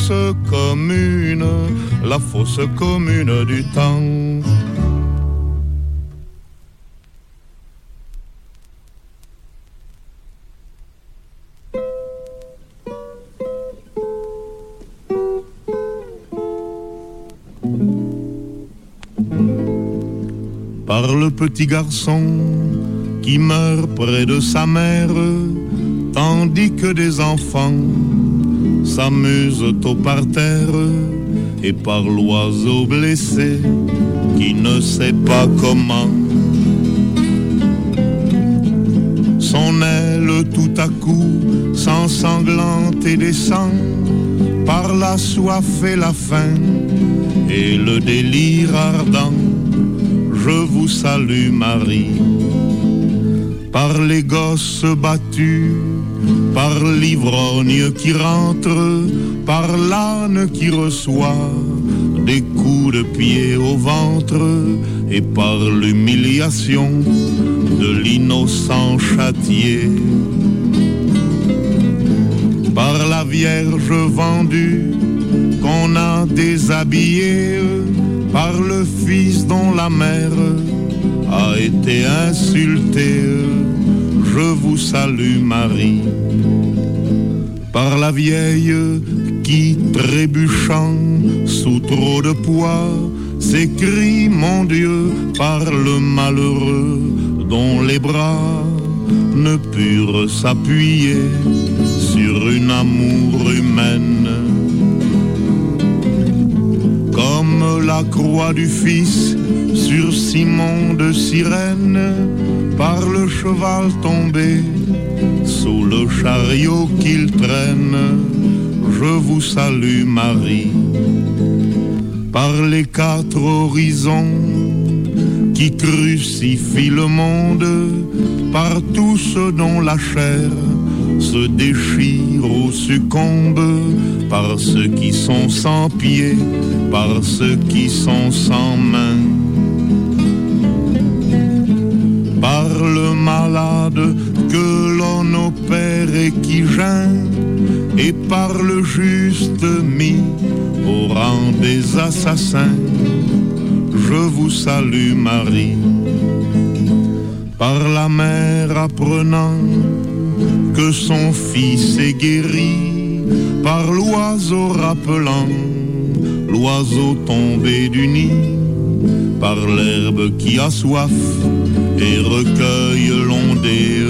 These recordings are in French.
fosse commune du temps. Par le petit garçon qui meurt près de sa mère, tandis que des enfants s'amusent au parterre, et par l'oiseau blessé qui ne sait pas comment. Son aile tout à coup s'ensanglante et descend par la soif et la faim et le délire ardent. Je vous salue Marie. Par les gosses battus, par l'ivrogne qui rentre, par l'âne qui reçoit des coups de pied au ventre, et par l'humiliation de l'innocent châtié. Par la Vierge vendue qu'on a déshabillée, par le Fils dont la mère a été insultée, je vous salue Marie. Par la vieille qui, trébuchant sous trop de poids, s'écrie mon Dieu, par le malheureux dont les bras ne purent s'appuyer sur une amour humaine. Comme la croix du Fils sur Simon de Cyrène, par le cheval tombé sous le chariot qu'il traîne, je vous salue Marie. Par les quatre horizons qui crucifient le monde, par tous ceux dont la chair se déchire ou succombe, par ceux qui sont sans pieds, par ceux qui sont sans mains, par le malade que l'on opère et qui geint, et par le juste mis au rang des assassins, je vous salue Marie. Par la mère apprenant que son fils est guéri, par l'oiseau rappelant l'oiseau tombé du nid, par l'herbe qui a soif et recueille l'ondée,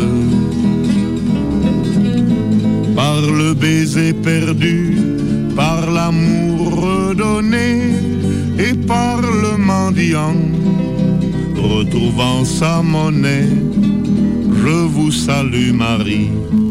par le baiser perdu, par l'amour redonné, et par le mendiant retrouvant sa monnaie, je vous salue Marie.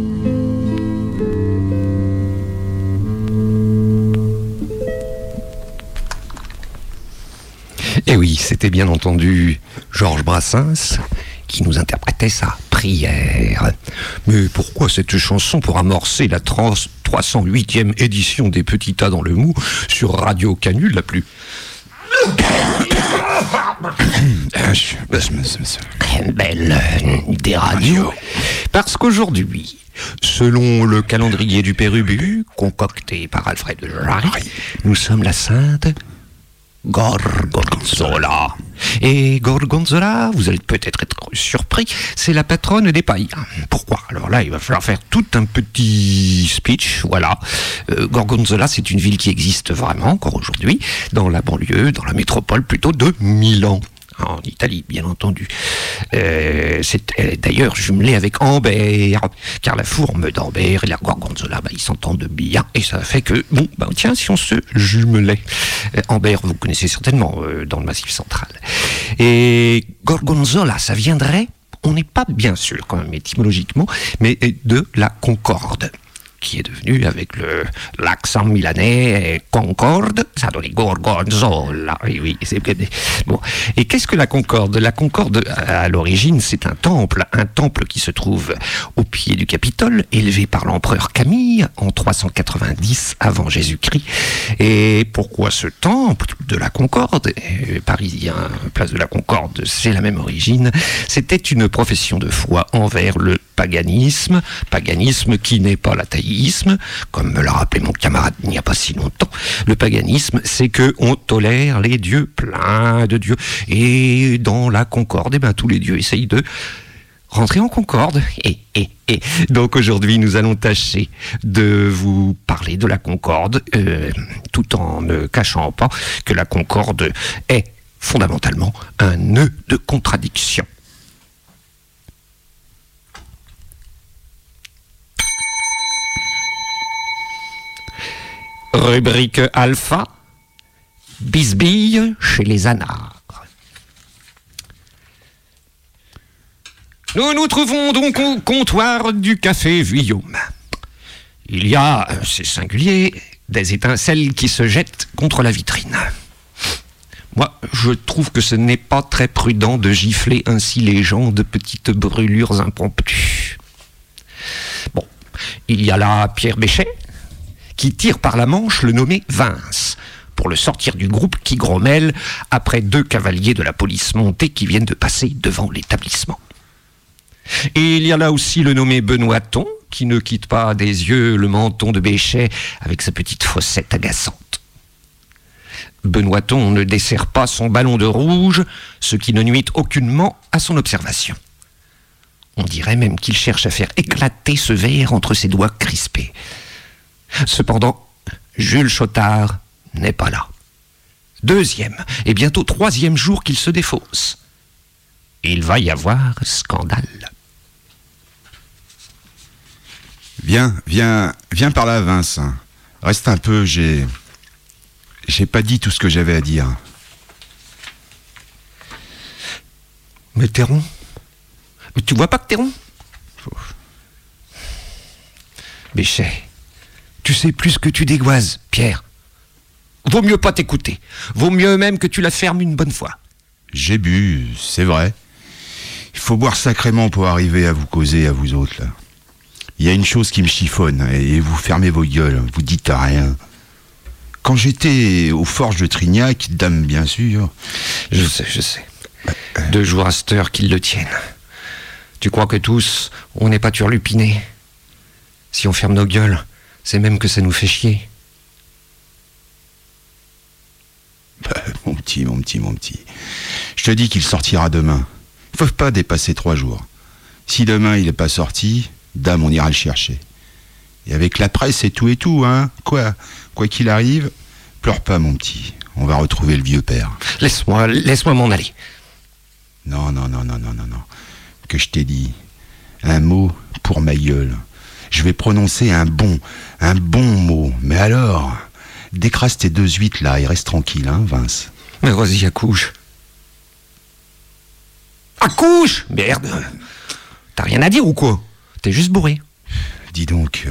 Et oui, c'était bien entendu Georges Brassens qui nous interprétait sa prière. Mais pourquoi cette chanson pour amorcer la 308e édition des Petits Tas dans le Mou sur Radio Canu, la plus belle des radios? Parce qu'aujourd'hui, selon le calendrier du Pérubu, concocté par Alfred Jarry, nous sommes la sainte Gorgonzola. Et Gorgonzola, vous allez peut-être être surpris, c'est la patronne des païens. Pourquoi? Alors là, il va falloir faire tout un petit speech, voilà. Gorgonzola, c'est une ville qui existe vraiment encore aujourd'hui, dans la banlieue, dans la métropole plutôt de Milan. En Italie, bien entendu. C'est d'ailleurs jumelé avec Ambert, car la fourme d'Ambert et la Gorgonzola, ils s'entendent bien, et ça fait que, tiens, si on se jumelait. Ambert, vous connaissez certainement, dans le Massif central. Et Gorgonzola, ça viendrait, on n'est pas bien sûr quand même étymologiquement, mais de la Concorde, qui est devenu, avec l'accent milanais, Concorde, ça donne Gorgonzola. Oui, c'est bon. Et qu'est-ce que la Concorde? La Concorde, à l'origine, c'est un temple qui se trouve au pied du Capitole, élevé par l'empereur Camille en 390 avant Jésus-Christ. Et pourquoi ce temple de la Concorde? Parisien, place de la Concorde, c'est la même origine. C'était une profession de foi envers le paganisme, paganisme qui n'est pas l'athéisme, comme me l'a rappelé mon camarade il n'y a pas si longtemps. Le paganisme, c'est qu'on tolère les dieux, plein de dieux, et dans la concorde, tous les dieux essayent de rentrer en concorde. Et donc aujourd'hui, nous allons tâcher de vous parler de la concorde, tout en ne cachant pas que la concorde est fondamentalement un nœud de contradiction. Rubrique alpha, bisbille chez les anards. Nous nous trouvons donc au comptoir du café Vuillaume. Il y a, c'est singulier, des étincelles qui se jettent contre la vitrine. Moi, je trouve que ce n'est pas très prudent de gifler ainsi les gens de petites brûlures impromptues. Bon, il y a là Pierre Béchet, qui tire par la manche le nommé Vince, pour le sortir du groupe qui grommelle après 2 cavaliers de la police montée qui viennent de passer devant l'établissement. Et il y a là aussi le nommé Benoîton, qui ne quitte pas des yeux le menton de Béchet avec sa petite fossette agaçante. Benoîton ne dessert pas son ballon de rouge, ce qui ne nuit aucunement à son observation. On dirait même qu'il cherche à faire éclater ce verre entre ses doigts crispés. Cependant, Jules Chotard n'est pas là. 2e et bientôt 3e jour qu'il se défausse. Il va y avoir scandale. Viens par là, Vince. Reste un peu, j'ai pas dit tout ce que j'avais à dire. Mais t'es rond. Mais tu vois pas que t'es rond ? Béchet, tu sais plus que tu dégoises, Pierre. Vaut mieux pas t'écouter. Vaut mieux même que tu la fermes une bonne fois. J'ai bu, c'est vrai. Il faut boire sacrément pour arriver à vous causer à vous autres, là. Il y a une chose qui me chiffonne, et vous fermez vos gueules, vous dites rien. Quand j'étais aux forges de Trignac, dame bien sûr... Je sais. 2 jours à cette heure qu'ils le tiennent. Tu crois que tous, on n'est pas turlupinés ? Si on ferme nos gueules, c'est même que ça nous fait chier. Mon petit. Je te dis qu'il sortira demain. Ils ne peuvent pas dépasser 3 jours. Si demain il n'est pas sorti, dame, on ira le chercher. Et avec la presse et tout, hein. Quoi qu'il arrive, pleure pas, mon petit. On va retrouver le vieux père. Laisse-moi m'en aller. Non. Que je t'ai dit. Un mot pour ma gueule. Je vais prononcer un bon mot. Mais alors, décrase tes 2 huîtres là et reste tranquille, hein, Vince. Mais vas-y, accouche. Accouche ! Merde. T'as rien à dire ou quoi ? T'es juste bourré. Dis donc,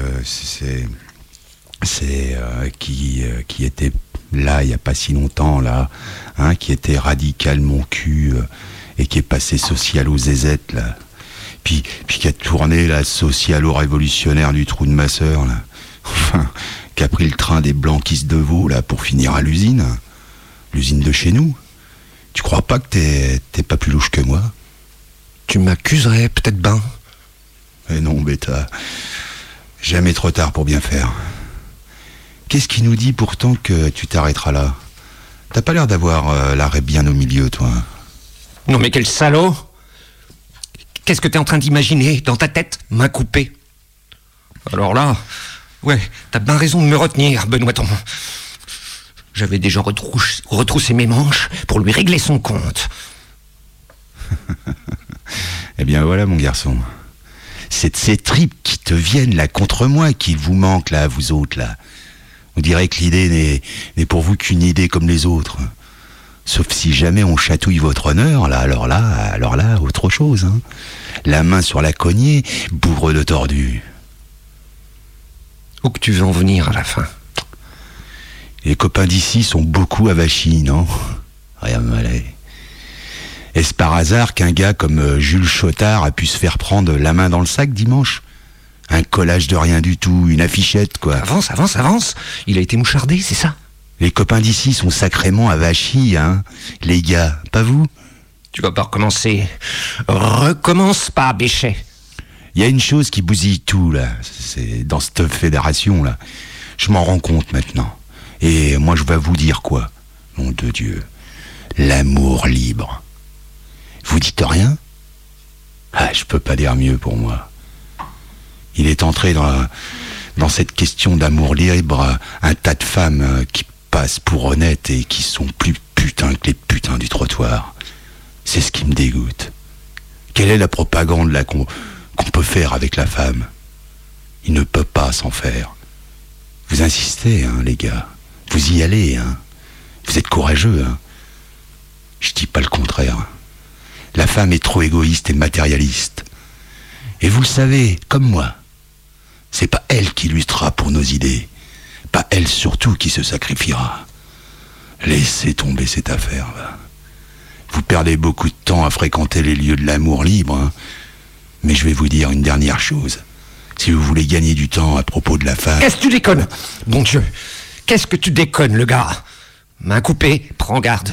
qui était là il y a pas si longtemps là, hein, qui était radical mon cul et qui est passé socialo zézette là, puis qui a tourné la socialo-révolutionnaire du trou de ma sœur là, enfin, qui a pris le train des Blanquistes de Vaud là pour finir à l'usine de chez nous. Tu crois pas que t'es pas plus louche que moi ? Tu m'accuserais peut-être ben. Mais non, bêta. Jamais trop tard pour bien faire. Qu'est-ce qui nous dit pourtant que tu t'arrêteras là ? T'as pas l'air d'avoir l'arrêt bien au milieu, toi. Non mais quel salaud ! Qu'est-ce que t'es en train d'imaginer dans ta tête, main coupée ? Alors là, ouais, t'as bien raison de me retenir, Benoîton. J'avais déjà retroussé mes manches pour lui régler son compte. Eh bien voilà, mon garçon. C'est de ces tripes qui te viennent là contre moi qu'il vous manque là, vous autres là. On dirait que l'idée n'est pour vous qu'une idée comme les autres. Sauf si jamais on chatouille votre honneur, là, alors là, autre chose, hein. La main sur la cognée, bourre de tordu. Où que tu veux en venir à la fin ? Les copains d'ici sont beaucoup avachis, non ? Rien de malais. Est-ce par hasard qu'un gars comme Jules Chotard a pu se faire prendre la main dans le sac dimanche ? Un collage de rien du tout, une affichette, quoi. Avance. Il a été mouchardé, c'est ça ? Les copains d'ici sont sacrément avachis, hein. Les gars, pas vous ? Tu vas pas recommencer. Recommence pas, Béchet. Il y a une chose qui bousille tout, là. C'est dans cette fédération, là. Je m'en rends compte maintenant. Et moi, je vais vous dire quoi? Nom de Dieu. L'amour libre. Vous dites rien? Ah, je peux pas dire mieux pour moi. Il est entré dans cette question d'amour libre un tas de femmes qui passent pour honnêtes et qui sont plus putains que les putains du trottoir. C'est ce qui me dégoûte. Quelle est la propagande là qu'on peut faire avec la femme? Il ne peut pas s'en faire. Vous insistez, hein, les gars. Vous y allez, hein. Vous êtes courageux, hein. Je dis pas le contraire. La femme est trop égoïste et matérialiste. Et vous le savez, comme moi. C'est pas elle qui luttera pour nos idées. Pas elle surtout qui se sacrifiera. Laissez tomber cette affaire, là. Vous perdez beaucoup de temps à fréquenter les lieux de l'amour libre, hein. Mais je vais vous dire une dernière chose. Si vous voulez gagner du temps à propos de la femme... Qu'est-ce que tu déconnes? Bon Dieu, qu'est-ce que tu déconnes, le gars? Main coupée, prends garde.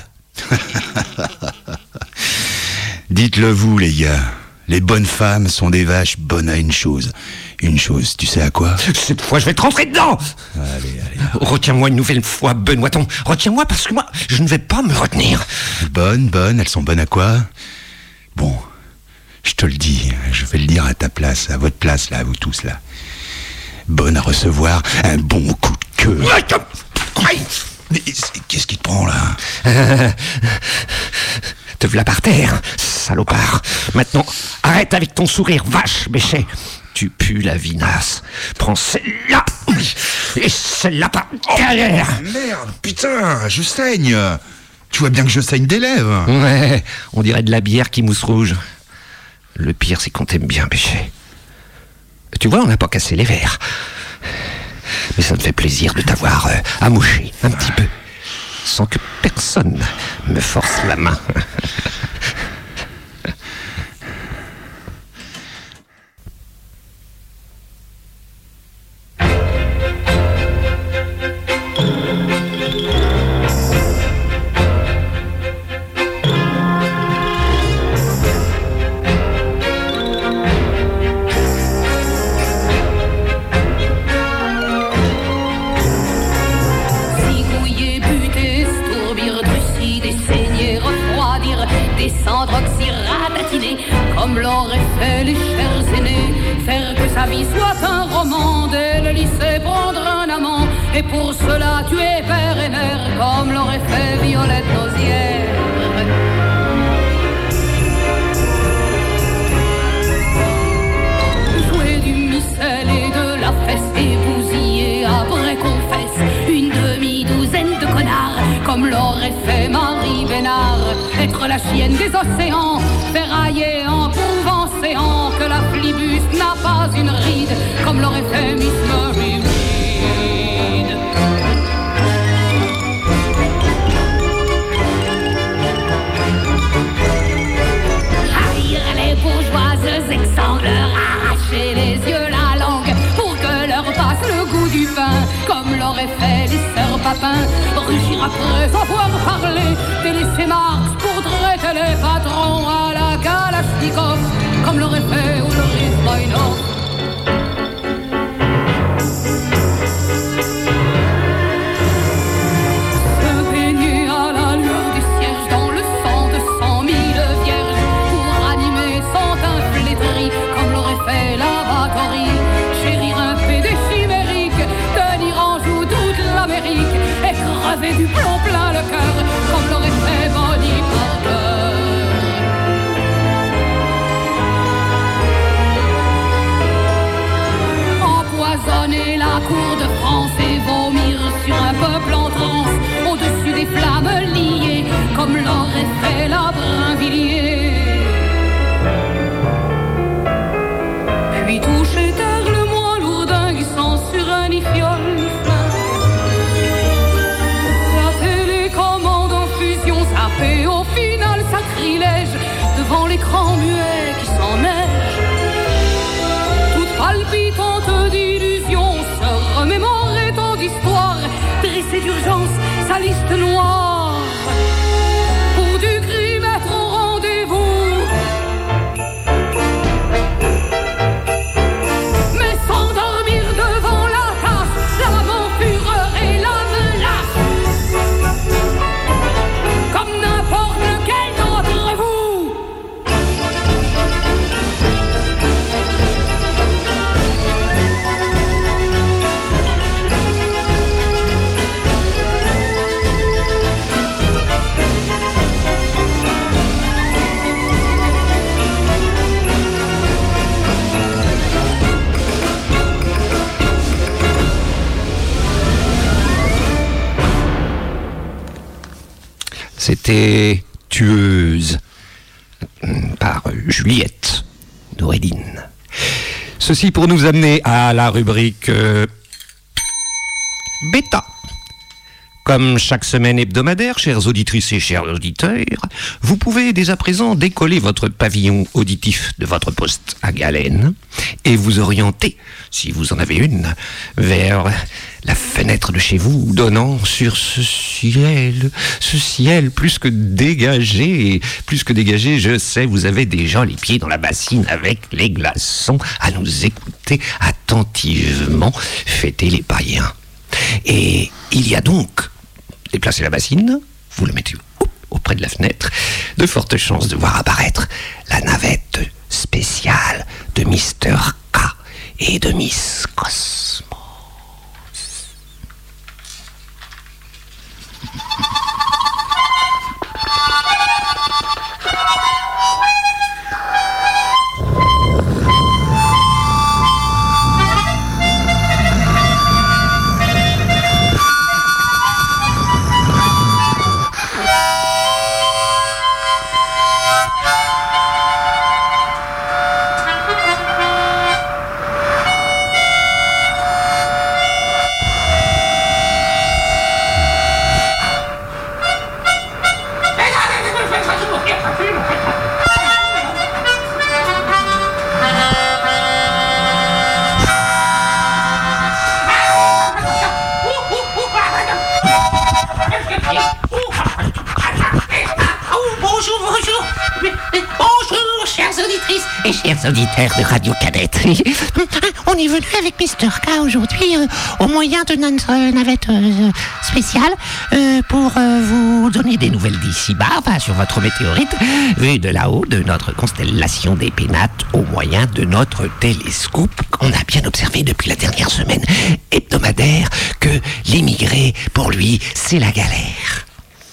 Dites-le vous, les gars. Les bonnes femmes sont des vaches bonnes à une chose. Une chose, tu sais à quoi? Cette fois, je vais te rentrer dedans. Allez. Retiens-moi une nouvelle fois, Benoîton. Retiens-moi parce que moi, je ne vais pas me retenir. Bonnes, elles sont bonnes à quoi? Bon, je te le dis, je vais le dire à ta place, à votre place, là, à vous tous, là. Bonne à recevoir un bon coup de queue. Mais qu'est-ce qui te prend, là? Te v'là par terre, salopard. Maintenant, arrête avec ton sourire, vache, Béchet. Tu pues la vinasse. Prends celle-là et celle-là par derrière. Merde, putain, je saigne. Tu vois bien que je saigne des lèvres. Ouais, on dirait de la bière qui mousse rouge. Le pire, c'est qu'on t'aime bien, Béchet. Tu vois, on n'a pas cassé les verres. Mais ça me fait plaisir de t'avoir amouché un petit peu, sans que personne me force la main. Descendre oxyratatiner, comme l'auraient fait les chers aînés. Faire que sa vie soit un roman, dès le lycée prendre un amant. Et pour cela tuer père et mère, comme l'aurait fait Violette Nozière. Jouer du missel et de la fesse, et bousiller après confesse une demi-douzaine de connards, comme l'aurait fait Marie Bénard. Être la chienne des océans, ferrailler en Provence-Séant, que la flibus n'a pas une ride, comme l'aurait fait Miss Mary Read. Haïr les bourgeoises exsangues, arracher les yeux, la langue, pour que leur passe le goût du pain, comme l'aurait fait les sœurs Papin. Rugir après avoir parlé, délaisser Marx pour traiter les patrons à la Kalachnikov, comme l'aurait fait Ulrich Boynov. Se baigner à la lueur du cierge dans le sang de 100 000 vierges, pour animer son teint flétri, comme l'aurait fait la Batory. Chérir un PD chimérique, tenir en joue toute l'Amérique, et crever du plomb plein le cœur, comme l'aurait fait Bonnie Parker. Empoisonner la cour de France et vomir sur un peuple en transe, au-dessus des flammes liées, comme l'aurait fait la Brinvilliers. Puis toucher terre le moins lourdin glissant sur un ni fiole ni flingue. La télécommande en fusion, sapée au final sacrilège, devant l'écran muet qui s'enneige. Toute palpitante d'illusion, se remémorer tant d'histoires, dresser d'urgence sa liste noire. Pour du crime être au rendez-vous. C'était Tueuse par Juliette Noureddine. Ceci pour nous amener à la rubrique Bêta. Comme chaque semaine hebdomadaire, chères auditrices et chers auditeurs, vous pouvez dès à présent décoller votre pavillon auditif de votre poste à galène et vous orienter, si vous en avez une, vers la fenêtre de chez vous donnant sur ce ciel plus que dégagé. Plus que dégagé, je sais, vous avez déjà les pieds dans la bassine avec les glaçons à nous écouter attentivement fêter les païens. Et il y a donc, déplacez la bassine, vous le mettez auprès de la fenêtre, de fortes chances de voir apparaître la navette spéciale de Mr. K et de Miss Cosmos. Et chers auditeurs de Radio Cadette, on est venu avec Mr. K aujourd'hui au moyen de notre navette spéciale pour vous donner des nouvelles d'ici-bas, enfin, sur votre météorite, vue de là-haut de notre constellation des Pénates au moyen de notre télescope qu'on a bien observé depuis la dernière semaine hebdomadaire que l'immigré, pour lui, c'est la galère.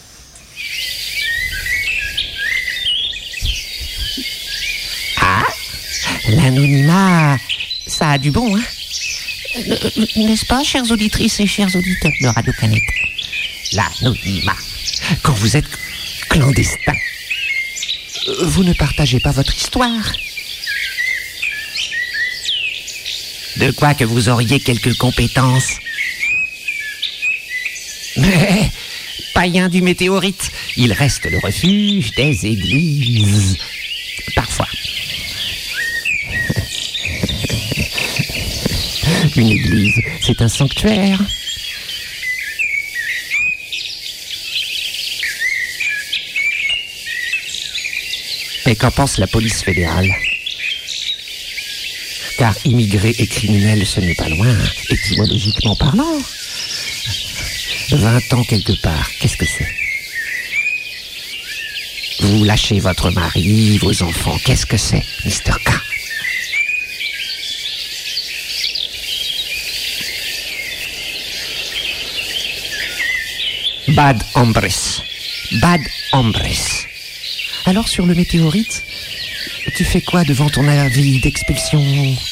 L'anonymat, ça a du bon, hein? N'est-ce pas, chères auditrices et chers auditeurs de Radio Canette? L'anonymat. Quand vous êtes clandestin, vous ne partagez pas votre histoire. De quoi que vous auriez quelques compétences. Mais, païen du météorite, il reste le refuge des églises. Parfois. Une église, c'est un sanctuaire. Mais qu'en pense la police fédérale? Car immigré et criminel, ce n'est pas loin, étymologiquement parlant. 20 ans quelque part, qu'est-ce que c'est? Vous lâchez votre mari, vos enfants, qu'est-ce que c'est, Mr. K? Bad hombres. Bad hombres. Alors sur le météorite, tu fais quoi devant ton avis d'expulsion?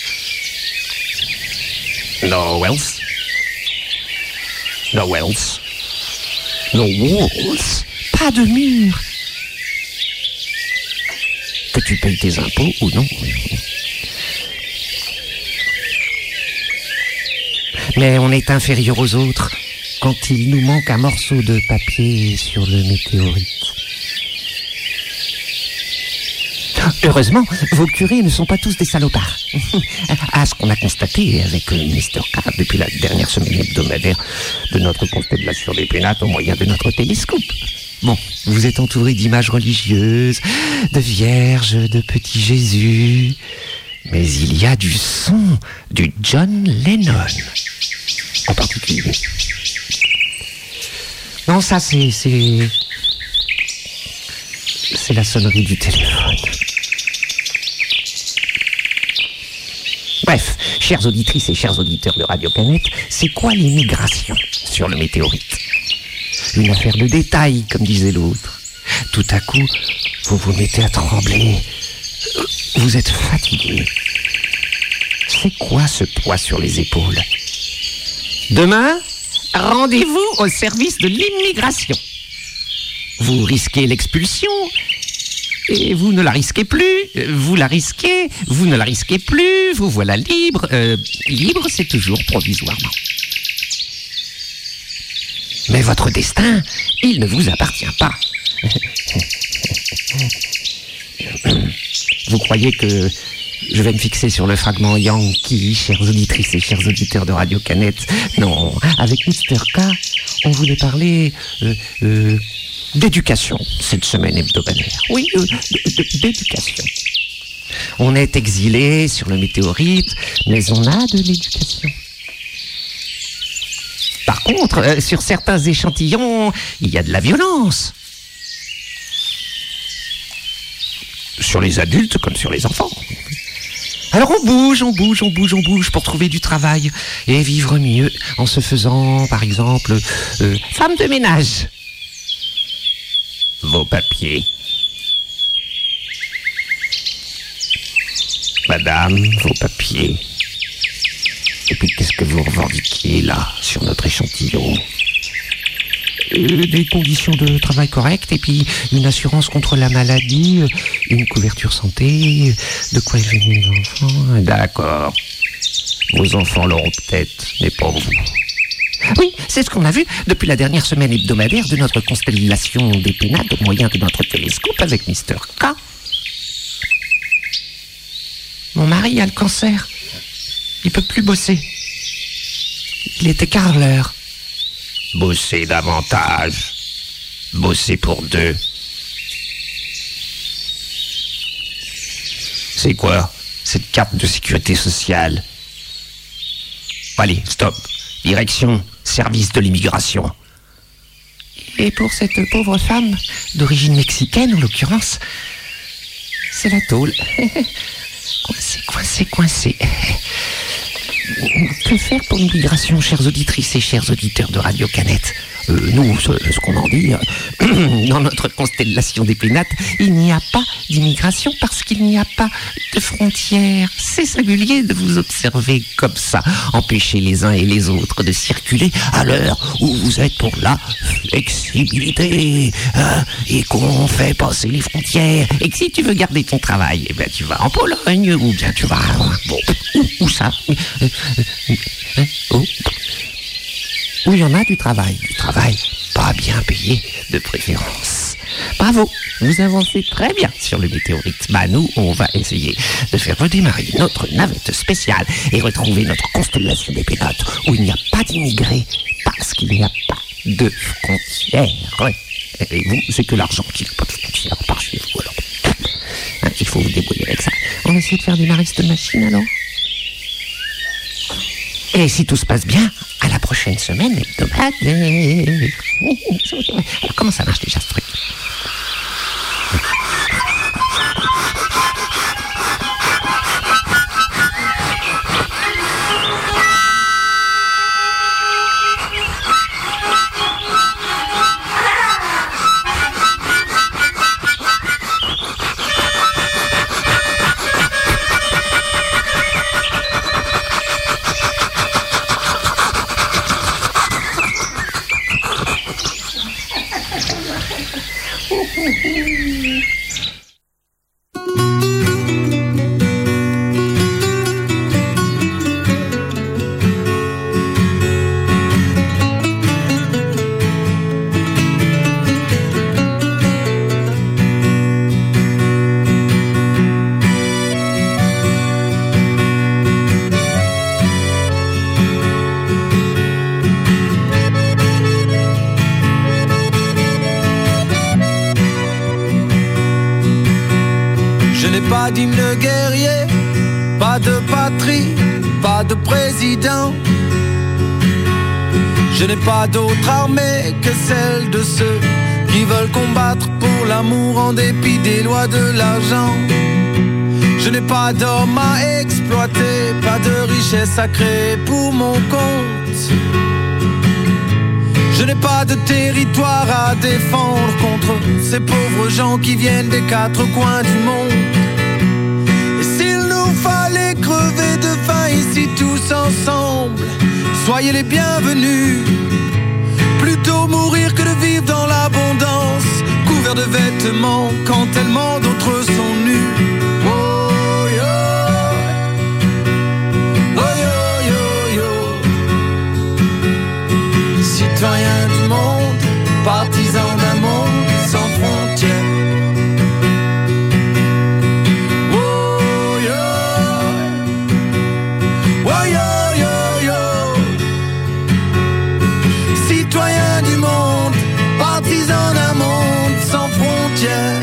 No wells. No wells. No walls. Pas de mur. Que tu payes tes impôts ou non. Mais on est inférieur aux autres quand il nous manque un morceau de papier sur le météorite. Heureusement, vos curés ne sont pas tous des salopards. À ce qu'on a constaté avec Mr. K depuis la dernière semaine hebdomadaire de notre constellation des Pénates au moyen de notre télescope. Bon, vous êtes entouré d'images religieuses, de vierges, de petits Jésus. Mais il y a du son du John Lennon, en particulier. Non, ça c'est la sonnerie du téléphone. Bref, chères auditrices et chers auditeurs de Radio Canette, c'est quoi l'immigration sur le météorite? Une affaire de détail, comme disait l'autre. Tout à coup, vous vous mettez à trembler. Vous êtes fatigué. C'est quoi ce poids sur les épaules? Demain, rendez-vous au service de l'immigration. vous risquez l'expulsion. Et vous ne la risquez plus, vous la risquez, vous ne la risquez plus, vous voilà libre. Libre, c'est toujours provisoirement. Mais votre destin, il ne vous appartient pas. Vous croyez que je vais me fixer sur le fragment Yankee, chères auditrices et chers auditeurs de Radio Canette? Non, avec Mr. K, on voulait parler d'éducation cette semaine hebdomadaire. Oui, d'éducation. On est exilé sur le météorite, mais on a de l'éducation. Par contre, sur certains échantillons, il y a de la violence. Sur les adultes comme sur les enfants. Alors on bouge pour trouver du travail et vivre mieux en se faisant, par exemple, femme de ménage. Vos papiers. Madame, vos papiers. Et puis qu'est-ce que vous revendiquiez là, sur notre échantillon? Des conditions de travail correctes et puis une assurance contre la maladie, une couverture santé, de quoi élever mes enfants. D'accord. Vos enfants l'auront peut-être, mais pas vous. Oui, c'est ce qu'on a vu depuis la dernière semaine hebdomadaire de notre constellation des Pénates au moyen de notre télescope avec Mr. K. Mon mari a le cancer. Il peut plus bosser. Il était carreleur. Bosser davantage. Bosser pour deux. C'est quoi, cette carte de sécurité sociale? Allez, stop. Direction, service de l'immigration. Et pour cette pauvre femme, d'origine mexicaine en l'occurrence, c'est la tôle. Coincé. Que faire pour l'immigration, chères auditrices et chers auditeurs de Radio Canette? Nous, ce qu'on en dit, dans notre constellation des Pénates, il n'y a pas d'immigration parce qu'il n'y a pas de frontières. C'est singulier de vous observer comme ça, empêcher les uns et les autres de circuler à l'heure où vous êtes pour la flexibilité, et qu'on fait passer les frontières. Et que si tu veux garder ton travail, eh ben tu vas en Pologne, ou bien tu vas... Bon, où ça? Où il y en a du travail pas bien payé de préférence. Bravo, vous avancez très bien sur le météorite. Nous, on va essayer de faire redémarrer notre navette spéciale et retrouver notre constellation des Pénates où il n'y a pas d'immigrés parce qu'il n'y a pas de frontières. Et vous, c'est que l'argent qui n'a pas de frontières par chez vous. Alors, il faut vous débrouiller avec ça. On va essayer de faire démarrer cette machine alors. Et si tout se passe bien, à la prochaine semaine hebdomadaire. Alors, comment ça marche déjà ce truc? Pas d'hymne guerrier, pas de patrie, pas de président. Je n'ai pas d'autre armée que celle de ceux qui veulent combattre pour l'amour en dépit des lois de l'argent. Je n'ai pas d'hommes à exploiter, pas de richesse à créer pour mon compte. Je n'ai pas de territoire à défendre contre ces pauvres gens qui viennent des quatre coins du monde. Fallait crever de faim ici tous ensemble. Soyez les bienvenus. Plutôt mourir que de vivre dans l'abondance. de vêtements quand tellement d'autres sont nus. Oh yo, oh yo yo yo. Citoyen du monde, partisan d'un monde sans frontières. Oh yo, oh yo yo yo. Citoyen du monde, partisan d'un monde sans frontières.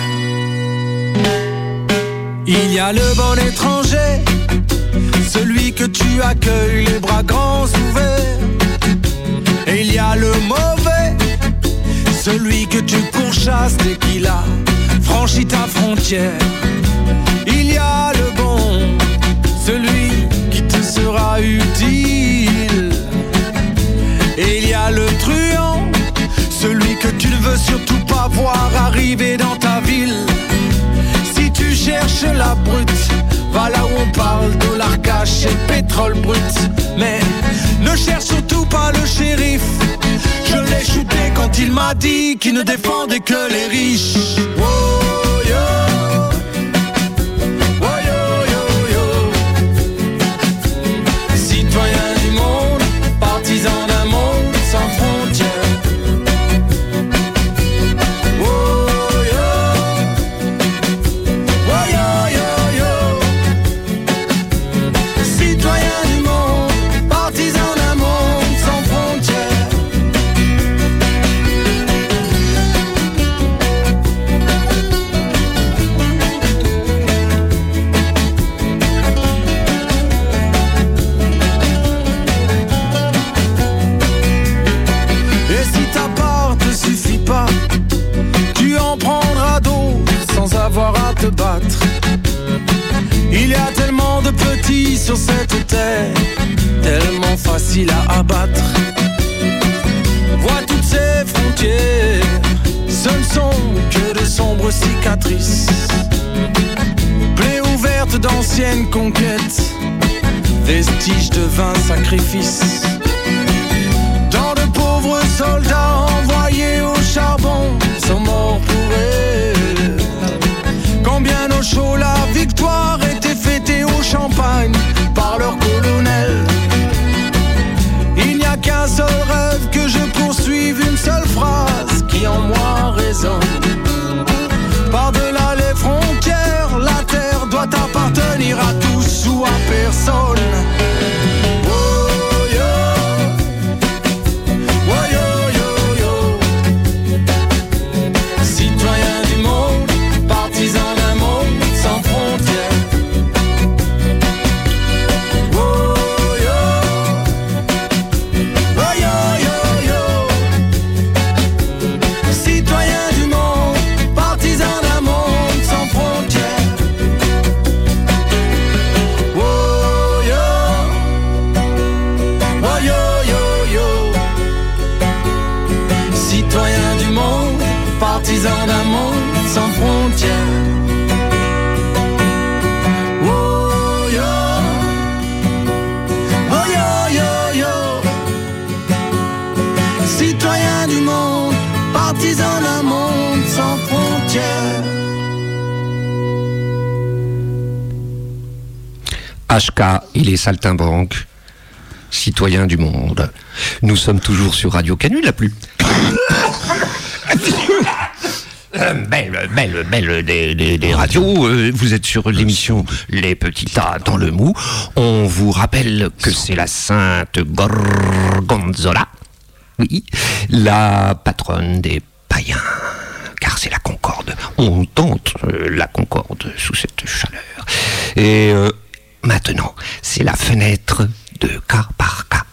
Il y a le bon étranger, celui que tu accueilles les bras grands ouverts. Et il y a le mauvais, celui que tu pourchasses dès qu'il a franchi ta frontière. Il y a le bon, celui qui te sera utile. Et il y a le truand, celui que tu ne veux surtout pas voir arriver dans ta ville. Si tu cherches la brute, va là où on parle dollar cash et pétrole brut. Mais ne cherche surtout pas le shérif, je l'ai shooté quand il m'a dit qu'il ne défendait que les riches. Oh yo, oh yo yo yo. Citoyen du monde, partisan d'un monde sans frontières. Oh yo, oh yo yo yo. Citoyen du monde, partisan d'un monde sans frontières. Et si ta part te suffit pas, tu en prendras d'autres sans avoir à te battre. Il y a tellement de petits sur cette terre, tellement facile à abattre. Vois toutes ces frontières, ce ne sont que de sombres cicatrices. Plaies ouvertes d'anciennes conquêtes, vestiges de vains sacrifices. Tant de pauvres soldats envoyés au charbon sont morts pour elle. Combien au chaud la victoire était fêtée au champagne par leur colonel. Il n'y a qu'un seul rêve, que je poursuive une seule phrase qui en moi résonne. Par-delà les frontières, la terre doit appartenir à tous ou à personne. Oh yo, oh yo yo yo. Citoyen du monde, partisan d'un monde sans frontières. Oh yo, oh yo yo yo. Citoyen du monde, partisan d'un monde sans frontières. Oh yo, oh yo yo yo. Citoyen du monde, partisan d'un monde sans frontières. Oh yo, oh yo yo yo. Citoyen du monde, partisan d'un monde sans frontières. HK et les saltimbanques, citoyens du monde. Nous sommes toujours sur Radio Canu, la plus belle des radios. Vous êtes sur l'émission Les Petits Tas dans le Mou. On vous rappelle que c'est la sainte Gorgonzola, oui, la patronne des païens, car c'est la concorde. On tente la concorde sous cette chaleur. Et maintenant, c'est la fenêtre de cas par cas.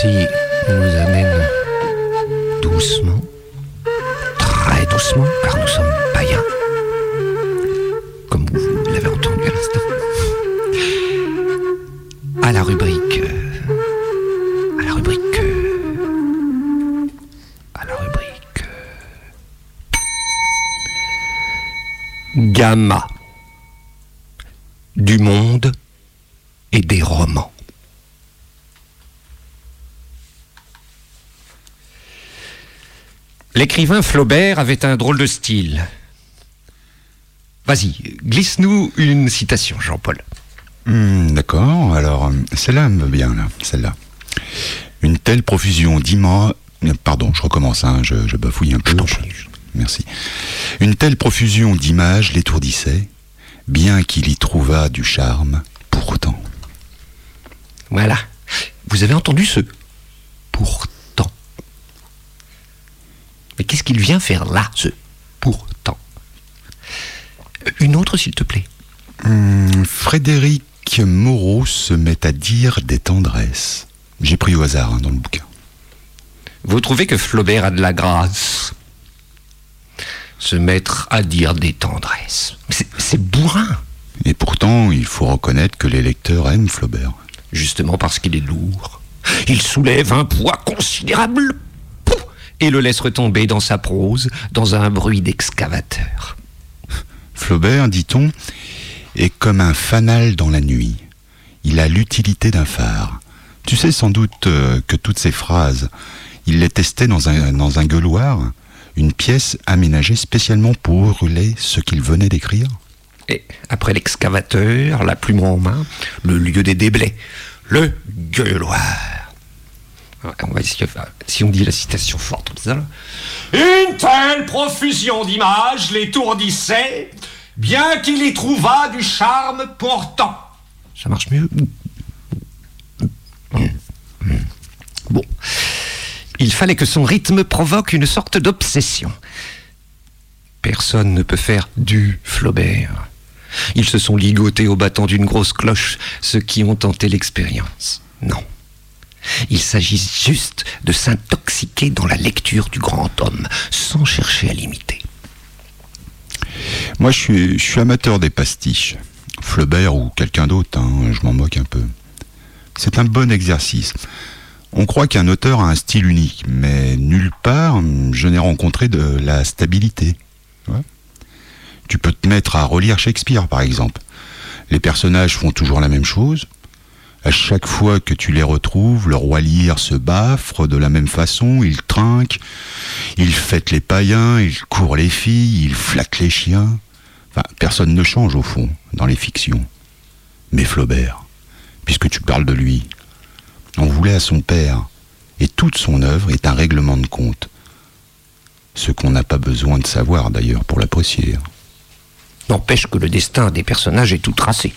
Celle-ci nous amène doucement, très doucement, car nous sommes païens, comme vous l'avez entendu à l'instant, à la rubrique Gamma, du monde et des romans. L'écrivain Flaubert avait un drôle de style. Vas-y, glisse-nous une citation, Jean-Paul. D'accord, alors celle-là me va bien, là, celle-là. Une telle profusion d'images... Pardon, je recommence, hein, je bafouille un peu. Merci. Une telle profusion d'images l'étourdissait, bien qu'il y trouvât du charme, pourtant. Voilà. Vous avez entendu ce pourtant. Mais qu'est-ce qu'il vient faire là, ce pourtant? Une autre, s'il te plaît. Frédéric Moreau se met à dire des tendresses. J'ai pris au hasard, hein, dans le bouquin. Vous trouvez que Flaubert a de la grâce? Se mettre à dire des tendresses. C'est bourrin. Et pourtant, il faut reconnaître que les lecteurs aiment Flaubert. Justement parce qu'il est lourd. Il soulève un poids considérable et le laisse retomber dans sa prose, dans un bruit d'excavateur. Flaubert, dit-on, est comme un fanal dans la nuit. Il a l'utilité d'un phare. Tu sais sans doute que toutes ces phrases, il les testait dans un gueuloir, une pièce aménagée spécialement pour brûler ce qu'il venait d'écrire. Et après l'excavateur, la plume en main, le lieu des déblais, le gueuloir. On va essayer, si on dit la citation forte comme ça. Une telle profusion d'images l'étourdissait, bien qu'il y trouvât du charme pourtant. Ça marche mieux? Bon. Il fallait que son rythme provoque une sorte d'obsession. Personne ne peut faire du Flaubert. Ils se sont ligotés au battant d'une grosse cloche, ceux qui ont tenté l'expérience. Non. Il s'agit juste de s'intoxiquer dans la lecture du grand homme, sans chercher à l'imiter. Moi, je suis amateur des pastiches. Flaubert ou quelqu'un d'autre, hein, je m'en moque un peu. C'est un bon exercice. On croit qu'un auteur a un style unique, mais nulle part je n'ai rencontré de la stabilité. Ouais. Tu peux te mettre à relire Shakespeare, par exemple. Les personnages font toujours la même chose. À chaque fois que tu les retrouves, le roi Lear se baffre de la même façon, il trinque, il fête les païens, il court les filles, il flatte les chiens. Enfin, personne ne change au fond, dans les fictions. Mais Flaubert, puisque tu parles de lui, on voulait à son père, et toute son œuvre est un règlement de compte. Ce qu'on n'a pas besoin de savoir d'ailleurs pour l'apprécier. N'empêche que le destin des personnages est tout tracé.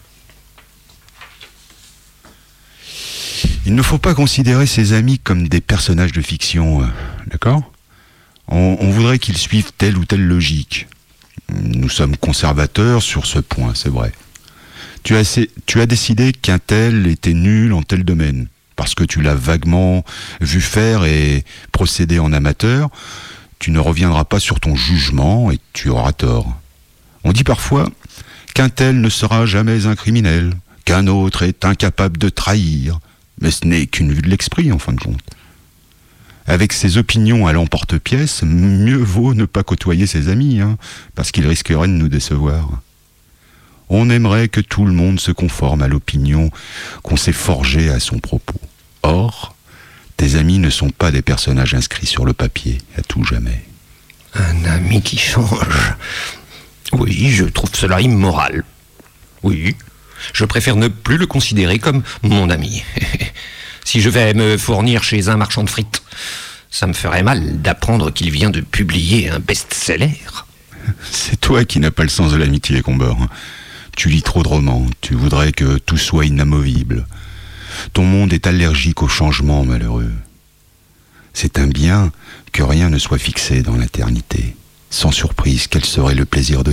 Il ne faut pas considérer ses amis comme des personnages de fiction, d'accord ? On voudrait qu'ils suivent telle ou telle logique. Nous sommes conservateurs sur ce point, c'est vrai. Tu as décidé qu'un tel était nul en tel domaine, parce que tu l'as vaguement vu faire et procéder en amateur. Tu ne reviendras pas sur ton jugement et tu auras tort. On dit parfois qu'un tel ne sera jamais un criminel, qu'un autre est incapable de trahir, mais ce n'est qu'une vue de l'esprit en fin de compte. Avec ses opinions à l'emporte-pièce, mieux vaut ne pas côtoyer ses amis, parce qu'ils risqueraient de nous décevoir. On aimerait que tout le monde se conforme à l'opinion qu'on s'est forgée à son propos. Or, tes amis ne sont pas des personnages inscrits sur le papier, à tout jamais. Un ami qui change. Oui, je trouve cela immoral. Oui, je préfère ne plus le considérer comme mon ami. Si je vais me fournir chez un marchand de frites, ça me ferait mal d'apprendre qu'il vient de publier un best-seller. C'est toi qui n'as pas le sens de l'amitié, Combord. Tu lis trop de romans, tu voudrais que tout soit inamovible. Ton monde est allergique au changement, malheureux. C'est un bien que rien ne soit fixé dans l'éternité. Sans surprise, quel serait le plaisir de vivre ?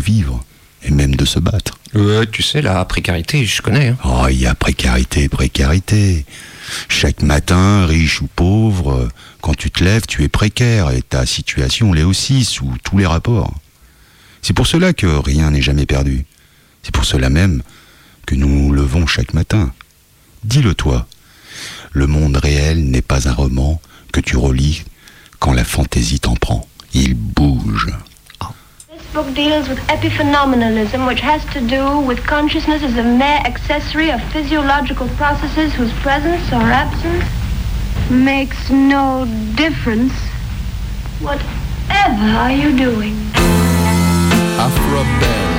et même de se battre. Tu sais, la précarité, je connais. Hein. Oh, il y a précarité. Chaque matin, riche ou pauvre, quand tu te lèves, tu es précaire et ta situation l'est aussi sous tous les rapports. C'est pour cela que rien n'est jamais perdu. C'est pour cela même que nous nous levons chaque matin. Dis-le toi, le monde réel n'est pas un roman que tu relis quand la fantaisie t'en prend. Il bouge. This book deals with epiphenomenalism, which has to do with consciousness as a mere accessory of physiological processes whose presence or absence makes no difference. Whatever are you doing? Afra Bell,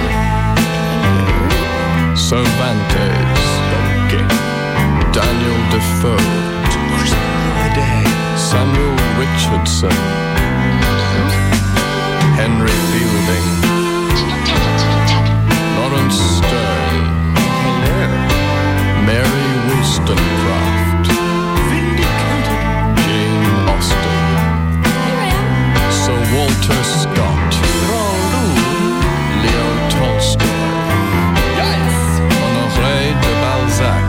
Cervantes, Daniel Defoe, Samuel Richardson, Henry Fielding, Lawrence Sterne, Mary Wollstonecraft, Jane Austen, Sir Walter Scott, Leo Tolstoy, Honoré de Balzac,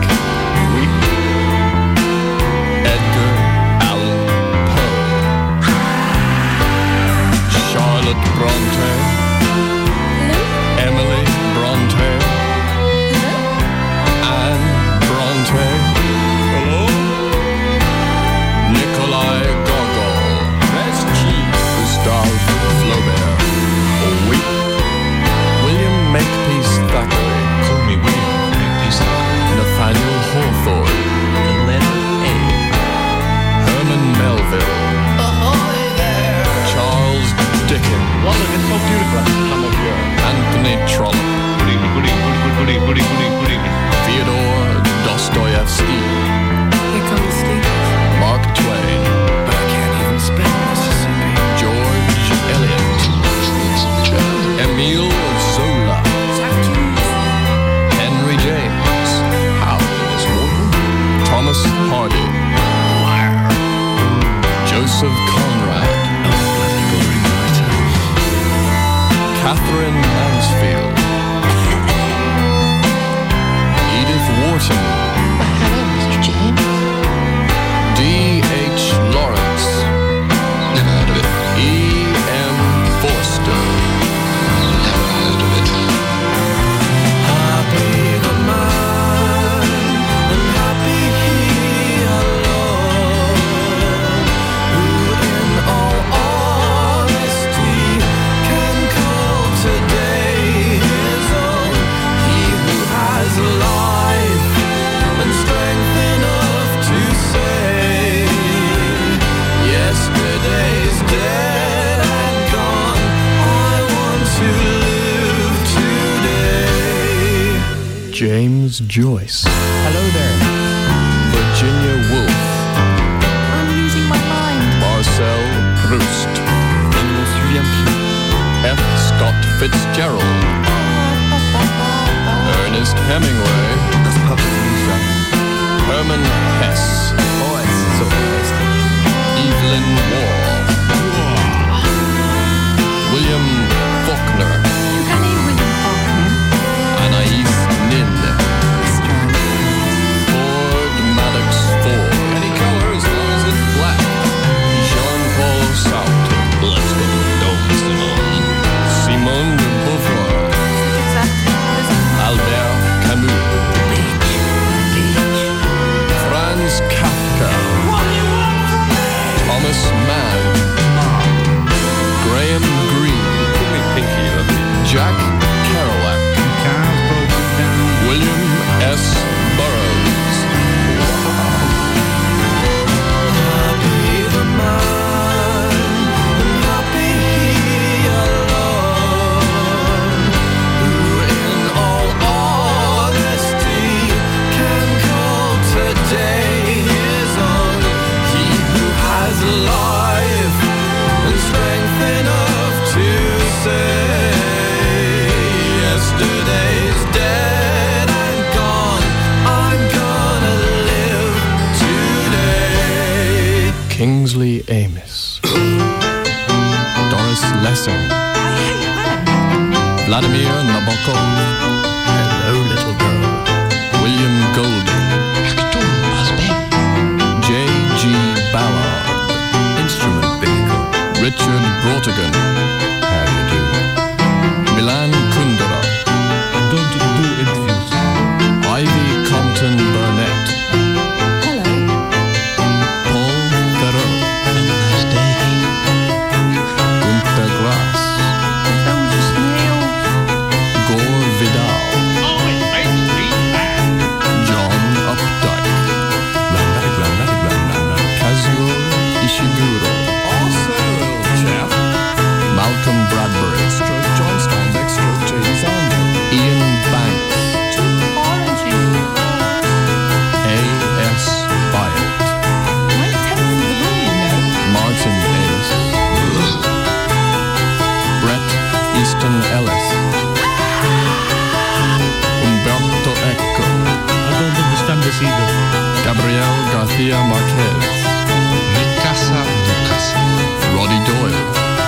Edgar Allan Poe, Charlotte Bronte, Emily Bronte, Anne Bronte, Nikolai Gogol, Gustave Flaubert, William Makepeace Thackeray, call me William Makepeace Thackeray, Nathaniel Hawthorne, Herman Melville, Charles Dickens, Anthony Trollope, Fyodor Dostoevsky, Mark Twain, George Eliot, Emile Zola, Henry James, Thomas Hardy, Joseph Conrad, Catherine Mansfield, Edith Wharton, D.H. Lawrence, E.M. Forster. Happy the man, and happy he alone, who in all honesty can call today his own. He who has life and strength enough to say, yesterday's dead and gone, I want to live today. James Joyce. Hello there. Virginia Woolf. I'm losing my mind. Marcel Proust. Je ne m'en souviens plus. F. Scott Fitzgerald. Ernest Hemingway. Das passt nicht an. Hermann Hesse. Oh, es ist so lustig. Evelyn Waugh. William Faulkner. You can name William Faulkner. Anais Nin. Ford Madox Ford. Any color as long as it's black. Jean-Paul Sartre. Let's go Simone de Beauvoir. Albert Camus. Franz Kafka. Thomas Mann. Graham Greene. Jack Kerouac. William S. Burroughs. Happy the man, and happy he alone, who in all honesty can call today his own. He who has life and strength enough to say, yesterday's dead and gone, I'm gonna live today. Kingsley Amis. Doris Lessing. Vladimir Nabokov. Hello, little girl. William Golding. J.G. Ballard. Instrument vehicle. Richard Brautigan. How do you do? Milan Kundera. I'm going to do interviews. Ivy Compton Burnett. Hello. Paul Theroux. Have a nice day. Gunter Grass. Those are snails. Gore Vidal. Oh, it makes me mad. John Updike. Kazuo Ishiguro. Also, chap. Malcolm Bradbury. Stroke John Steinbeck. Stroke J.D. Salinger. Ian Banks. Two oranges. A.S. Byatt. Might tell them the rule, you know. Martin Ellis. Brett Easton Ellis. Umberto Eco. I don't understand this either. Gabriel Garcia Marquez. Mikasa Dukasa. Roddy Doyle.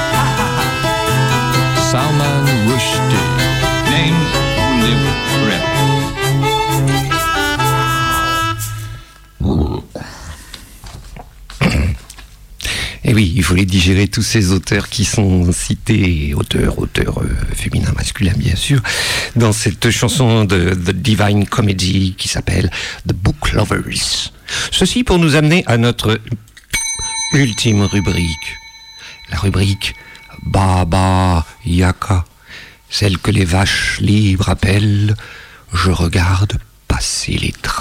Salman Rushdie. Names who live forever. Et oui, il faut les digérer, tous ces auteurs qui sont cités, auteurs féminins, masculins bien sûr, dans cette chanson de The Divine Comedy qui s'appelle The Book Lovers. Ceci pour nous amener à notre ultime rubrique, la rubrique Baba Yaka, celle que les vaches libres appellent « Je regarde passer les trains ».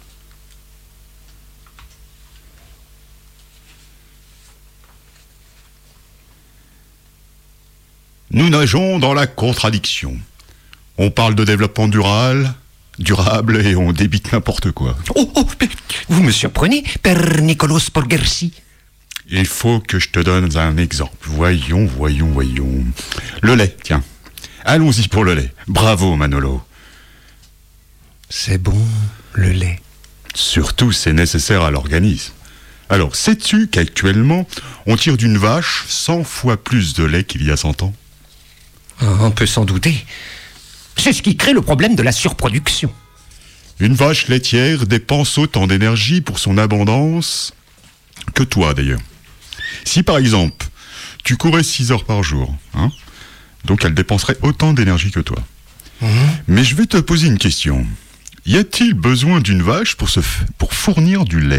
Nous nageons dans la contradiction. On parle de développement durable et on débite n'importe quoi. Oh, mais vous me surprenez, Père Nicolas Borghersi. Il faut que je te donne un exemple. Voyons. Le lait, tiens. Allons-y pour le lait. Bravo, Manolo. C'est bon, le lait. Surtout, c'est nécessaire à l'organisme. Alors, sais-tu qu'actuellement, on tire d'une vache 100 fois plus de lait qu'il y a 100 ans ? On peut s'en douter. C'est ce qui crée le problème de la surproduction. Une vache laitière dépense autant d'énergie pour son abondance que toi, d'ailleurs. Si, par exemple, tu courais 6 heures par jour, donc elle dépenserait autant d'énergie que toi. Mais je vais te poser une question. Y a-t-il besoin d'une vache pour fournir du lait ?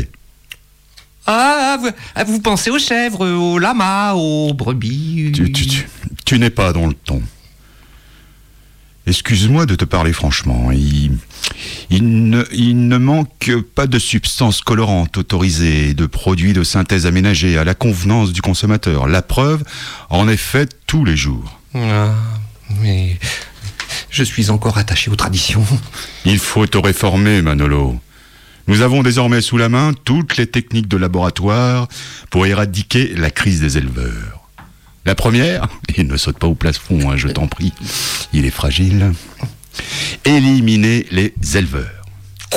Vous pensez aux chèvres, aux lamas, aux brebis... Tu n'es pas dans le ton. Excuse-moi de te parler franchement. Il ne manque pas de substances colorantes autorisées, de produits de synthèse aménagés à la convenance du consommateur. La preuve en est faite tous les jours. Mais je suis encore attaché aux traditions. Il faut te réformer, Manolo. Nous avons désormais sous la main toutes les techniques de laboratoire pour éradiquer la crise des éleveurs. La première, et ne saute pas au plafond, je t'en prie, il est fragile, éliminer les éleveurs. Quoi ?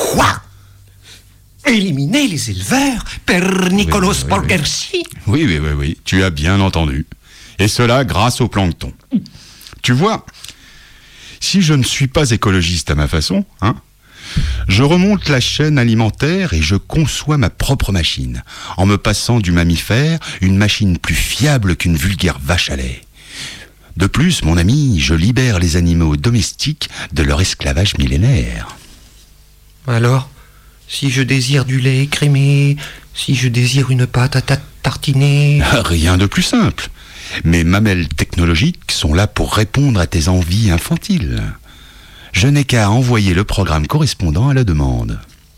Éliminer les éleveurs, Père Nicolas Borghersi ? Oui, tu as bien entendu. Et cela grâce au plancton. Tu vois, si je ne suis pas écologiste à ma façon, je remonte la chaîne alimentaire et je conçois ma propre machine, en me passant du mammifère, une machine plus fiable qu'une vulgaire vache à lait. De plus, mon ami, je libère les animaux domestiques de leur esclavage millénaire. Alors, si je désire du lait écrémé, si je désire une pâte à tartiner... Rien de plus simple. Mes mamelles technologiques sont là pour répondre à tes envies infantiles. Je n'ai qu'à envoyer le programme correspondant à la demande.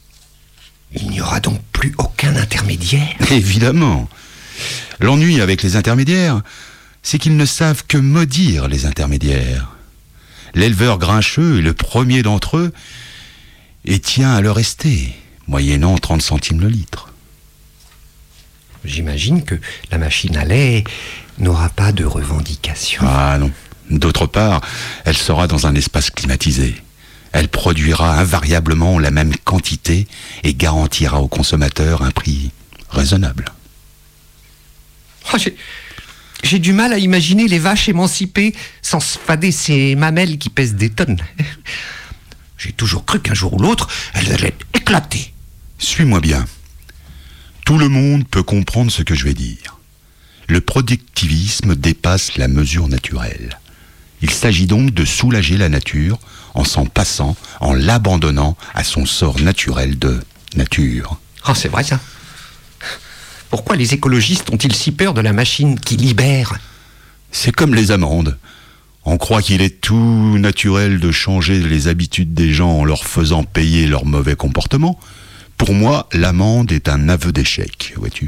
Il n'y aura donc plus aucun intermédiaire ? Évidemment. L'ennui avec les intermédiaires, c'est qu'ils ne savent que maudire les intermédiaires. L'éleveur grincheux est le premier d'entre eux et tient à le rester, moyennant 30 centimes le litre. J'imagine que la machine à lait n'aura pas de revendication. Ah non. D'autre part, elle sera dans un espace climatisé. Elle produira invariablement la même quantité et garantira au consommateur un prix raisonnable. J'ai j'ai du mal à imaginer les vaches émancipées sans se fader ces mamelles qui pèsent des tonnes. J'ai toujours cru qu'un jour ou l'autre, elles allaient éclater. Suis-moi bien. Tout le monde peut comprendre ce que je vais dire. Le productivisme dépasse la mesure naturelle. Il s'agit donc de soulager la nature en s'en passant, en l'abandonnant à son sort naturel de nature. Oh, c'est vrai ça. Pourquoi les écologistes ont-ils si peur de la machine qui libère ? C'est comme les amendes. On croit qu'il est tout naturel de changer les habitudes des gens en leur faisant payer leur mauvais comportement. Pour moi, l'amende est un aveu d'échec, vois-tu.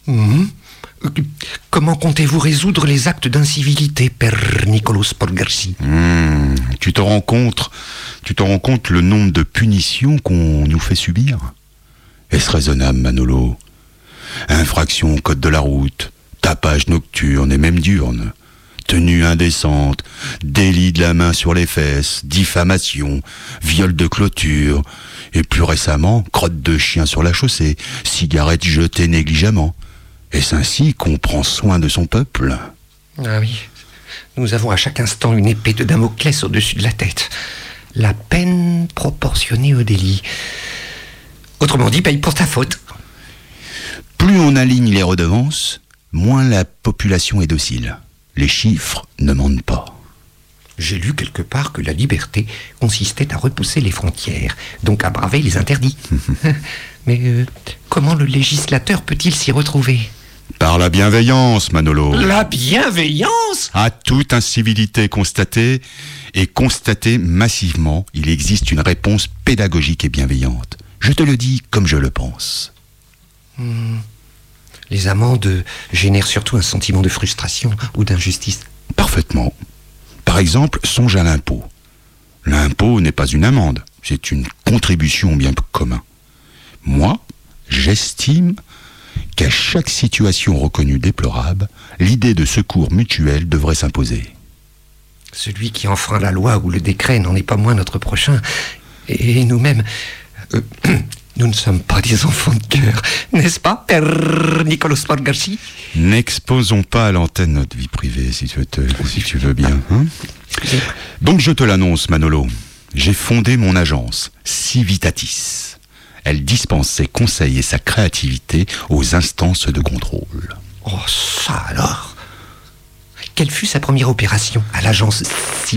Comment comptez-vous résoudre les actes d'incivilité, Père Nicolas Sporgarsi ? Tu te rends compte le nombre de punitions qu'on nous fait subir ? Est-ce raisonnable, Manolo ? Infraction au code de la route, tapage nocturne et même diurne, tenue indécente, délit de la main sur les fesses, diffamation, viol de clôture, et plus récemment, crotte de chien sur la chaussée, cigarette jetée négligemment. Est-ce ainsi qu'on prend soin de son peuple ? Ah oui, nous avons à chaque instant une épée de Damoclès au-dessus de la tête. La peine proportionnée au délit. Autrement dit, paye pour ta faute. Plus on aligne les redevances, moins la population est docile. Les chiffres ne mentent pas. J'ai lu quelque part que la liberté consistait à repousser les frontières, donc à braver les interdits. Mais comment le législateur peut-il s'y retrouver ? Par la bienveillance, Manolo. La bienveillance ? À toute incivilité constatée, et constatée massivement, il existe une réponse pédagogique et bienveillante. Je te le dis comme je le pense. Les amendes génèrent surtout un sentiment de frustration ou d'injustice. Parfaitement. Par exemple, songe à l'impôt. L'impôt n'est pas une amende, c'est une contribution au bien commun. Moi, j'estime qu'à chaque situation reconnue déplorable, l'idée de secours mutuel devrait s'imposer. Celui qui enfreint la loi ou le décret n'en est pas moins notre prochain. Et nous-mêmes, nous ne sommes pas des enfants de cœur, n'est-ce pas, Père Nicolas Sporgarsi ? N'exposons pas à l'antenne notre vie privée, si tu veux bien. Hein ? Donc je te l'annonce, Manolo. J'ai fondé mon agence, Civitatis. Elle dispense ses conseils et sa créativité aux instances de contrôle. Oh, ça alors ? Quelle fut sa première opération à l'agence Civitatis ?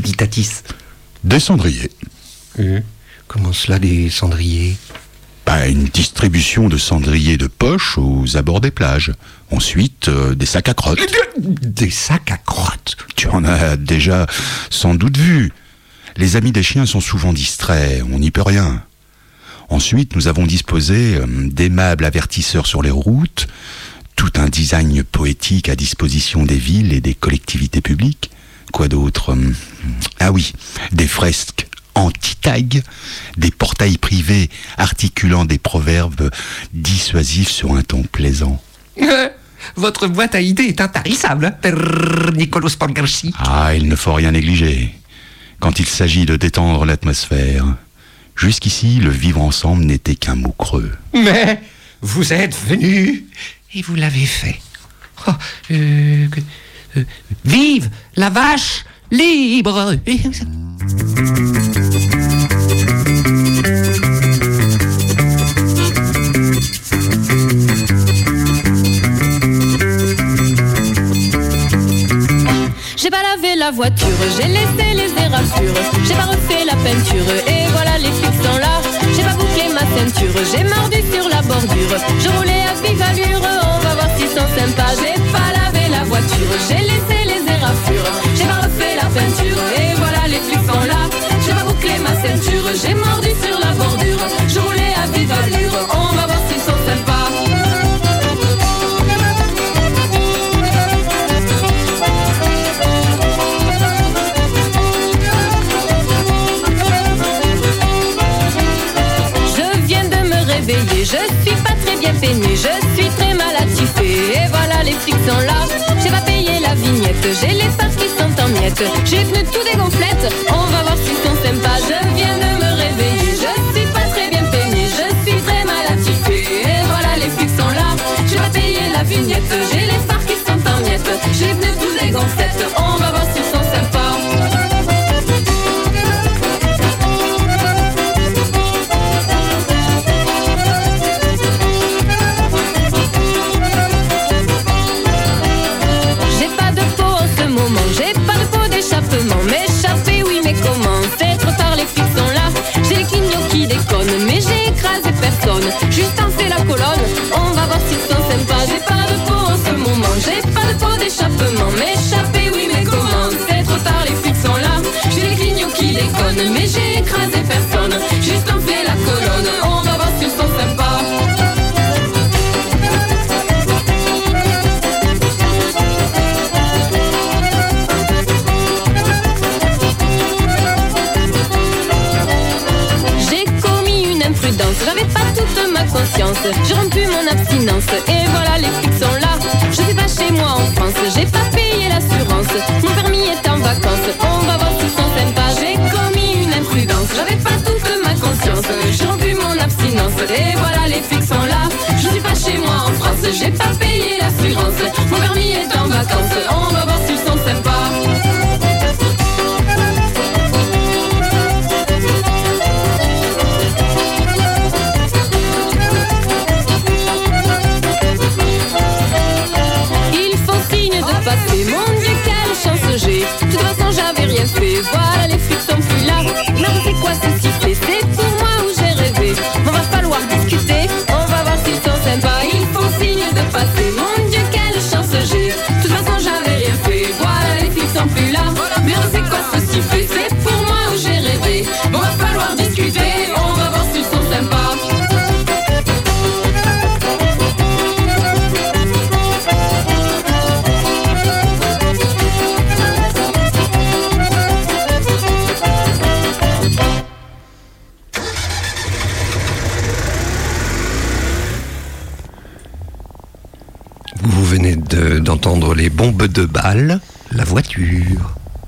Des cendriers. Comment cela, des cendriers ? Une distribution de cendriers de poche aux abords des plages. Ensuite, des sacs à crottes. Des sacs à crottes ? Tu en as déjà sans doute vu. Les amis des chiens sont souvent distraits, on n'y peut rien. Ensuite, nous avons disposé d'aimables avertisseurs sur les routes, tout un design poétique à disposition des villes et des collectivités publiques. Quoi d'autre ? Ah oui, des fresques anti-tag, des portails privés articulant des proverbes dissuasifs sur un ton plaisant. Votre boîte à idées est intarissable, hein, Père Nicolas Sporgarsi. Ah, il ne faut rien négliger quand il s'agit de détendre l'atmosphère. Jusqu'ici, le vivre ensemble n'était qu'un mot creux. Mais vous êtes venu et vous l'avez fait. Oh, vive la vache libre! J'ai pas lavé la voiture, j'ai laissé les éraflures, j'ai pas refait la peinture, et voilà les flics sont là. J'ai pas bouclé ma ceinture, j'ai mordu sur la bordure, je roulais à vive allure, on va voir s'ils sont sympas. J'ai pas lavé la voiture, j'ai laissé les éraflures, j'ai pas refait la peinture, et voilà les flics sont là. J'ai pas bouclé ma ceinture, j'ai mordu sur la bordure, je roulais à vive allure, on va voir s'ils sont sympas. Je suis pas très bien peignée, je suis très mal attifée. Et voilà les flics sont là, j'ai pas payé la vignette, j'ai les phares qui sont en miettes, j'ai les pneus tout dégonflettes, on va voir s'ils sont sympas. Je viens de me réveiller, je suis pas très bien peignée, je suis très mal attifée. Et voilà les flics sont là, j'ai pas payé la vignette, j'ai les phares qui sont en miettes, j'ai les pneus tout dégonflettes. juste en fait la colonne. On va voir s'ils sont sympas. J'ai pas de peau en ce moment, j'ai pas de peau d'échappement. M'échapper, oui, mais comment? C'est trop tard, les flics sont là. J'ai les clignons qui déconnent, mais j'ai écrasé personne. Juste en fait la colonne, on va voir s'ils sont sympas. J'avais pas toute ma conscience, j'ai rompu mon abstinence. Et voilà, les flics sont là. Je suis pas chez moi en France, j'ai pas payé l'assurance. Mon permis est en vacances, on va voir s'ils sont sympas. J'ai commis une imprudence, j'avais pas toute ma conscience. J'ai rompu mon abstinence. Et voilà, les flics sont là. Je suis pas chez moi en France, j'ai pas payé l'assurance. Mon permis est en vacances, on va voir s'ils sont sympas. Mon Dieu, quelle chance j'ai. De toute façon, j'avais rien fait. Voilà, les flics sont plus là. Mais c'est quoi ce sifflet? C'est pour moi où j'ai rêvé. On va falloir discuter. On va voir s'ils sont sympas. Ils font signe de passer. Mon Dieu, quelle chance j'ai. De toute façon, j'avais rien fait. Voilà, les flics sont plus là. Mais c'est quoi ce sifflet? C'est pour moi où j'ai rêvé. On va falloir discuter. On va voir s'ils sont sympas. Vous venez d'entendre les bombes de balles, la voiture.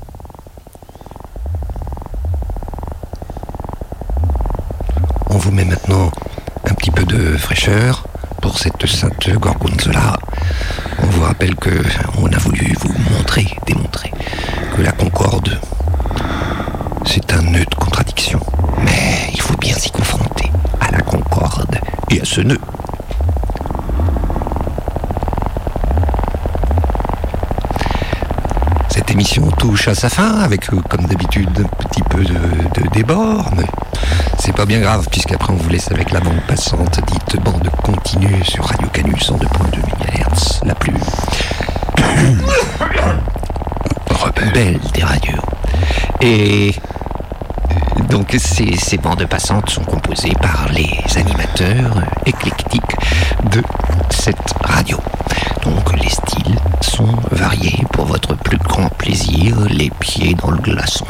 On vous met maintenant un petit peu de fraîcheur pour cette sainte Gorgonzola. On vous rappelle que on a voulu vous démontrer que la concorde, c'est un nœud de contradiction. Mais il faut bien s'y confronter à la concorde et à ce nœud. Cette émission touche à sa fin avec, comme d'habitude, un petit peu de débord, mais c'est pas bien grave puisqu'après on vous laisse avec la bande passante dite bande continue sur Radio Canu 102.2 MHz, la plus belle des radios. Et donc ces bandes passantes sont composées par les animateurs éclectiques de cette radio. Donc les styles sont variés pour votre plus grand plaisir, les pieds dans le glaçon.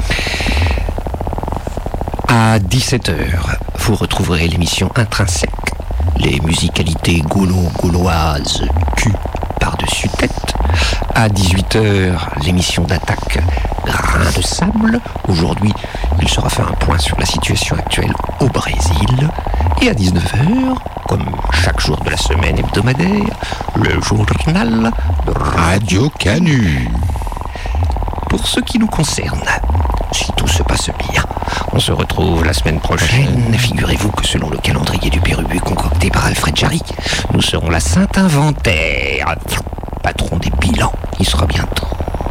À 17h, vous retrouverez l'émission Intrinsèque, les musicalités gauloises cul par-dessus tête. À 18h, l'émission d'attaque Grain de sable. Aujourd'hui, il sera fait un point sur la situation actuelle au Brésil. Et à 19h, comme chaque jour de la semaine hebdomadaire, le journal de Radio Canu. Pour ce qui nous concerne, si tout se passe bien, on se retrouve la semaine prochaine. Figurez-vous que selon le calendrier du Pérubu concocté par Alfred Jarry, nous serons la Saint-Inventaire, patron des bilans. Il sera bien temps.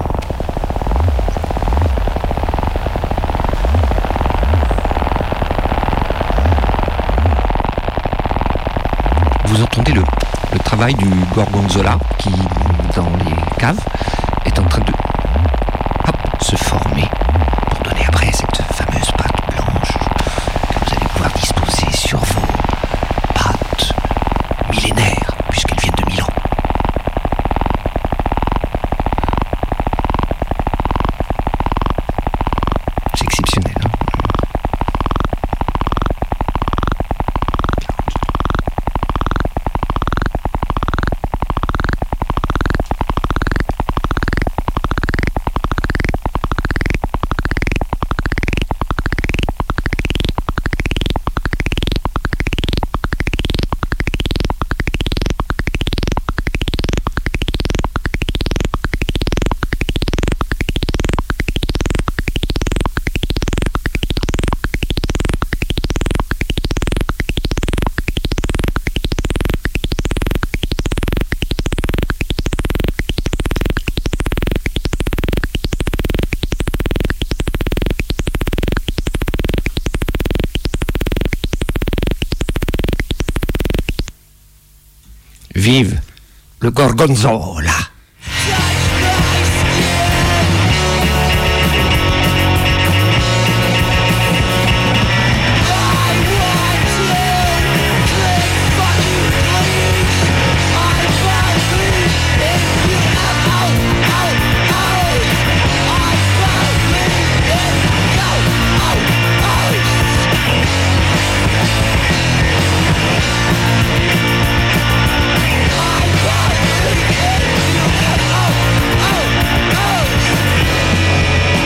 Vous entendez le travail du Gorgonzola qui, dans les caves, est en train de se former pour donner après cette fameuse pâte blanche que vous allez pouvoir disposer sur vos pâtes millénaires, puisqu'elles viennent de Milan. C'est exceptionnel, hein? Vive le gorgonzola.